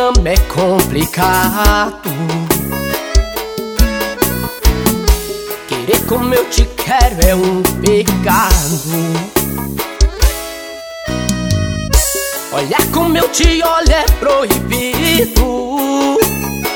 amo é complicado. Querer como eu te quero é um pecado. Olhar como eu te olho é proibido.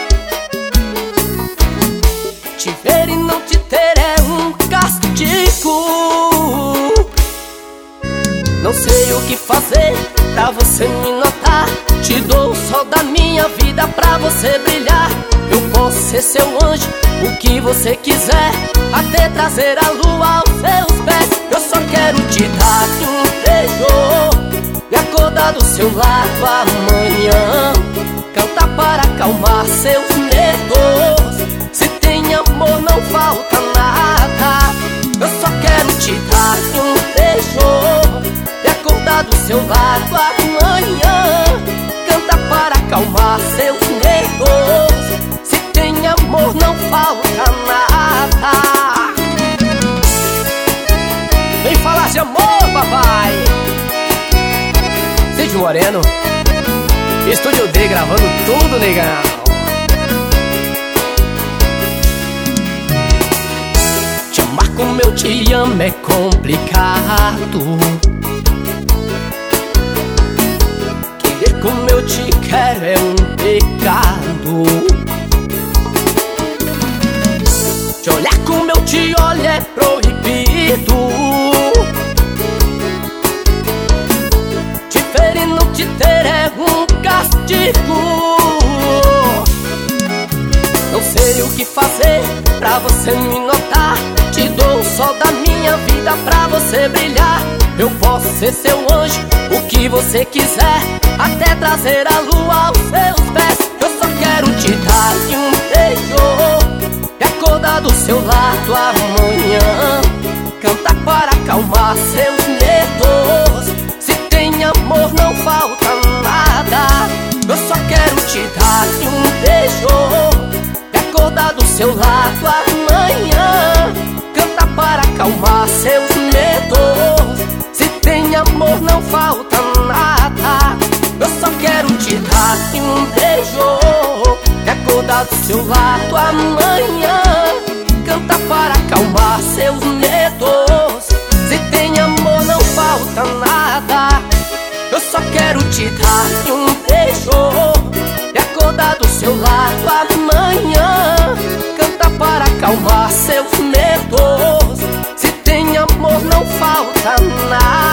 Te ver e não te ter é um castigo. Não sei o que fazer pra você me notar. Te dou o sol da minha vida pra você brilhar. Eu posso ser seu anjo, o que você quiser, até trazer a lua aos seus pés. Eu só quero te dar um beijo e acordar do seu lado amanhã. Cantar para acalmar seus medos. Se tem amor não falta nada. Eu só quero te dar um beijo e acordar do seu lado amanhã. Cantar para acalmar seus medos. Se tem amor não falta nada. Vem falar de amor, papai. Cid Moreno, Estúdio D gravando tudo, negão. Te amar como eu te amo é complicado. Querer como eu te quero é um pecado. Te olhar como eu te olho é proibido. Te ver e não te ter é um castigo. Não sei o que fazer pra você me notar. Te dou o sol da minha vida pra você brilhar. Eu posso ser seu anjo, o que você quiser, até trazer a lua aos seus pés. Eu só quero te dar um beijo e acordar do seu lado amanhã. Cantar para acalmar seus medos. Se tem amor não falta nada. Eu só quero te dar um beijo e acordar do seu lado amanhã. Cantar para acalmar seus medos. Se tem amor não falta nada. Eu só quero te dar um beijo e acordar do seu lado amanhã. Cantar para acalmar seus medos. Se tem amor não falta nada. Eu só quero te dar um beijo e acordar do seu lado amanhã. Cantar para acalmar seus medos. Se tem amor não falta nada.